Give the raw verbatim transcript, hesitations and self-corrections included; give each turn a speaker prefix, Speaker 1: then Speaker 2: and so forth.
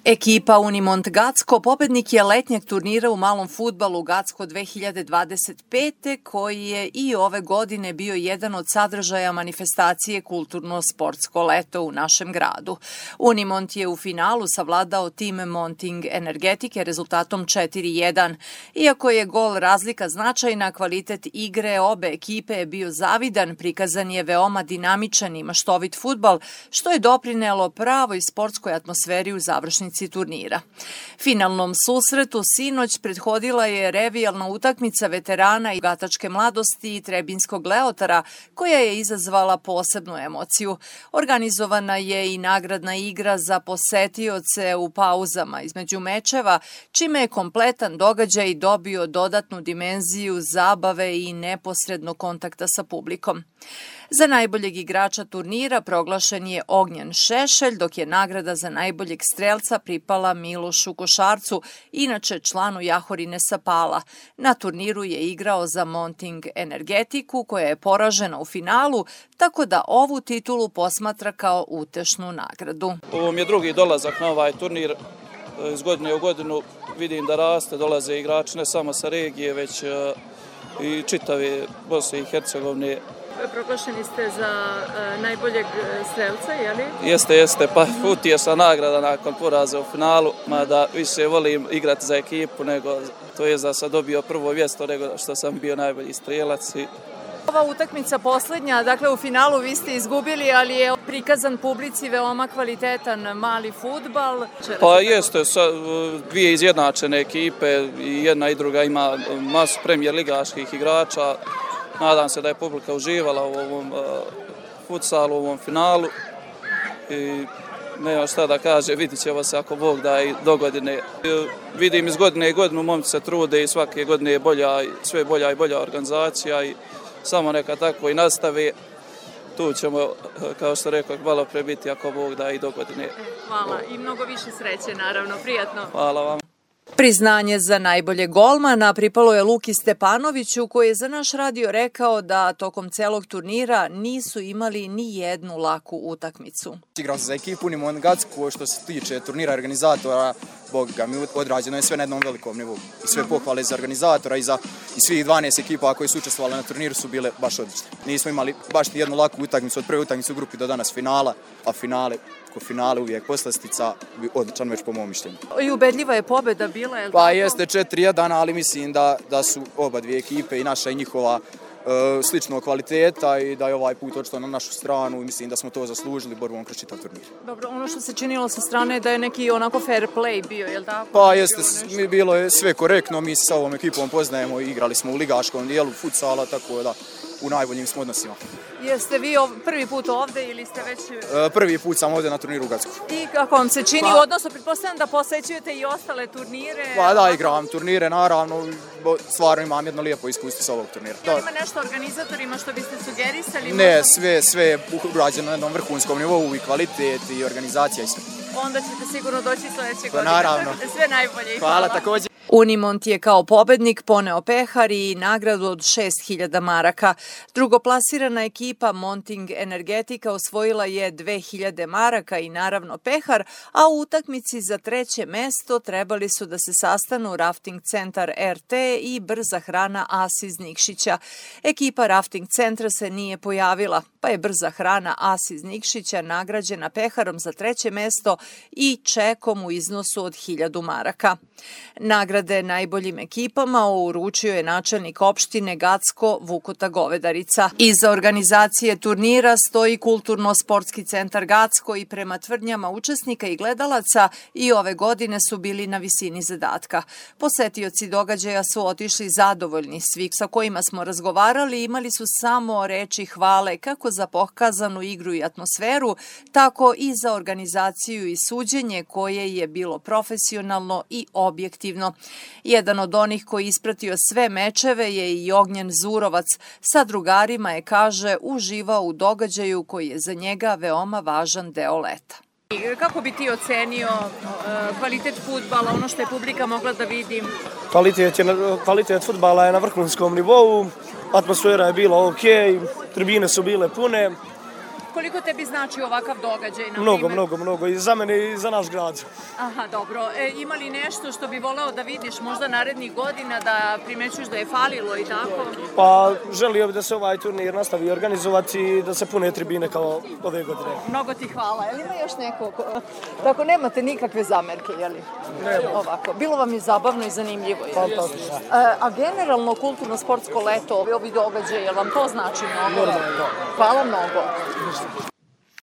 Speaker 1: Ekipa Unimont Gacko pobednik je letnjeg turnira u malom fudbalu Gacko dve hiljade dvadeset pete koji je i ove godine bio jedan od sadržaja manifestacije Kulturno-sportsko leto u našem gradu. Unimont je u finalu savladao tim Monting Energetike rezultatom četiri jedan. Iako je gol razlika značajna, kvalitet igre obe ekipe je bio zavidan, prikazan je veoma dinamičan i maštovit fudbal, što je doprinelo pravoj sportskoj atmosferi u završnici turnira. Finalnom susretu sinoć prethodila je revijalna utakmica veterana i gatačke mladosti i Trebinskog Leotara, koja je izazvala posebnu emociju. Organizovana je i nagradna igra za posetioce u pauzama između mečeva, čime je kompletan događaj dobio dodatnu dimenziju zabave i neposrednog kontakta sa publikom. Za najboljeg igrača turnira proglašen je Ognjen Šešelj, dok je nagrada za najboljeg strelca pripala Milošu Košarcu, inače članu Jahorine Sapala. Na turniru je igrao za Monting Energetiku, koja je poražena u finalu, tako da ovu titulu posmatra kao utešnu nagradu.
Speaker 2: Ovo mi je drugi dolazak na ovaj turnir. Iz godine u godinu vidim da raste, dolaze igrači ne samo sa regije, već i čitave Bosne i Hercegovine.
Speaker 1: Proglašeni ste za uh, najboljeg strelca, je li?
Speaker 2: Jeste, jeste. Pa utio sam nagrada nakon poraza u finalu, mada više volim igrati za ekipu, nego to je da sam dobio prvo mjesto nego što sam bio najbolji strelac. I...
Speaker 1: Ova utakmica poslednja, dakle u finalu vi ste izgubili, ali je prikazan publici veoma kvalitetan mali fudbal.
Speaker 2: Pa jeste, dvije izjednačene ekipe, i jedna i druga ima masu premijer ligaških igrača. Nadam se da je publika uživala u ovom uh, futsalu, u ovom finalu i nema šta da kaže, vidit ćemo se ako Bog da i do godine. Vidim iz godine i godinu momci se trude i svake godine je bolja, sve bolja i bolja organizacija i samo neka tako i nastave. Tu ćemo, kao što rekao, malo prebiti ako Bog da i do godine.
Speaker 1: Hvala i mnogo više sreće, naravno, prijatno.
Speaker 2: Hvala vam.
Speaker 1: Priznanje za najbolje golmana pripalo je Luki Stepanoviću, koji je za naš radio rekao da tokom celog turnira nisu imali ni jednu laku utakmicu.
Speaker 3: Igrao sam za ekipu Unimont Gacko, što se tiče turnira organizatora, Bog ga mi odrađeno je sve na jednom velikom nivou. I sve pohvale za organizatora i za i svih dvanaest ekipa koje su učestvovale na turniru su bile baš odlične. Nismo imali baš ni jednu laku utakmicu od prve utakmice u grupi do danas finala, a finale ko finale uvijek poslastica, odličan već po mom mišljenju.
Speaker 1: I ubedljiva je pobjeda bila, je li
Speaker 3: Pa tako? Jeste četiri jedan, ali mislim da, da su oba dvije ekipe i naša i njihova e, sličnog kvaliteta i da je ovaj put očito na našu stranu i mislim da smo to zaslužili borbom kroz čitav turnir.
Speaker 1: Dobro, ono što se činilo sa strane je da je neki onako fair play bio, je li tako?
Speaker 3: Pa jeste, mi bilo je sve korektno, mi se sa ovom ekipom poznajemo i igrali smo u ligaškom dijelu futsala, tako da u najboljim smo odnosima.
Speaker 1: Jeste vi prvi put ovde ili ste već...
Speaker 3: E, prvi put sam ovde na turniru u Gacku.
Speaker 1: I kako vam se čini, pa, odnosno pretpostavljam da posećujete i ostale turnire?
Speaker 3: Pa da, igram turnire, naravno, stvarno imam jedno lijepo iskustvo sa ovog turnira.
Speaker 1: Da li ima nešto organizatorima što biste sugerisali?
Speaker 3: Ne, možda... sve, sve je urađeno na jednom vrhunskom nivou i kvalitet i organizacija i sve.
Speaker 1: Onda ćete sigurno doći sledeće godine.
Speaker 3: Naravno.
Speaker 1: Sve najbolje i
Speaker 3: hvala. Hvala također.
Speaker 1: Unimont je kao pobednik poneo pehar i nagradu od šest hiljada maraka. Drugoplasirana ekipa Monting Energetika osvojila je dve hiljade maraka i naravno pehar, a u utakmici za treće mesto trebali su da se sastanu Rafting centar er te i Brza hrana As iz Nikšića. Ekipa Rafting centra se nije pojavila, pa je Brza hrana As iz Nikšića nagrađena peharom za treće mesto i čekom u iznosu od hiljadu maraka. Nagrade najboljim ekipama uručio je načelnik opštine Gacko Vukota Govedarica. Iza organizacije turnira stoji Kulturno-sportski centar Gacko i prema tvrdnjama učesnika i gledalaca i ove godine su bili na visini zadatka. Posetioci događaja su otišli zadovoljni. Svi sa kojima smo razgovarali imali su samo reči hvale kako za pokazanu igru i atmosferu, tako i za organizaciju i suđenje koje je bilo profesionalno i objektivno. Jedan od onih koji ispratio sve mečeve je i Ognjen Zurovac. Sa drugarima je, kaže, uživao u događaju koji je za njega veoma važan deo leta. Kako bi ti ocenio uh, kvalitet fudbala, ono što je publika mogla da vidi?
Speaker 4: Kvalitet, je, kvalitet fudbala je na vrhunskom nivou, atmosfera je bila ok, tribine su bile pune.
Speaker 1: Koliko tebi znači ovakav događaj? Na
Speaker 4: Mnogo,
Speaker 1: primer?
Speaker 4: mnogo, mnogo. I za mene i za naš grad.
Speaker 1: Aha, dobro. E, ima li nešto što bi voleo da vidiš možda narednih godina, da primećuješ da je falilo i tako?
Speaker 4: Pa želio bih da se ovaj turnir nastavi organizovati i da se pune tribine kao ove godine.
Speaker 1: Mnogo ti hvala. Jel ima još neko? Tako, nemate nikakve zamerke, jel?
Speaker 4: Nema.
Speaker 1: Ovako. Bilo vam je zabavno i zanimljivo, jel?
Speaker 4: Fantastično.
Speaker 1: E, a generalno kulturno-sportsko leto, ovi događaje, jel vam to znači mnogo?
Speaker 4: Normalno.
Speaker 1: Hvala mnogo.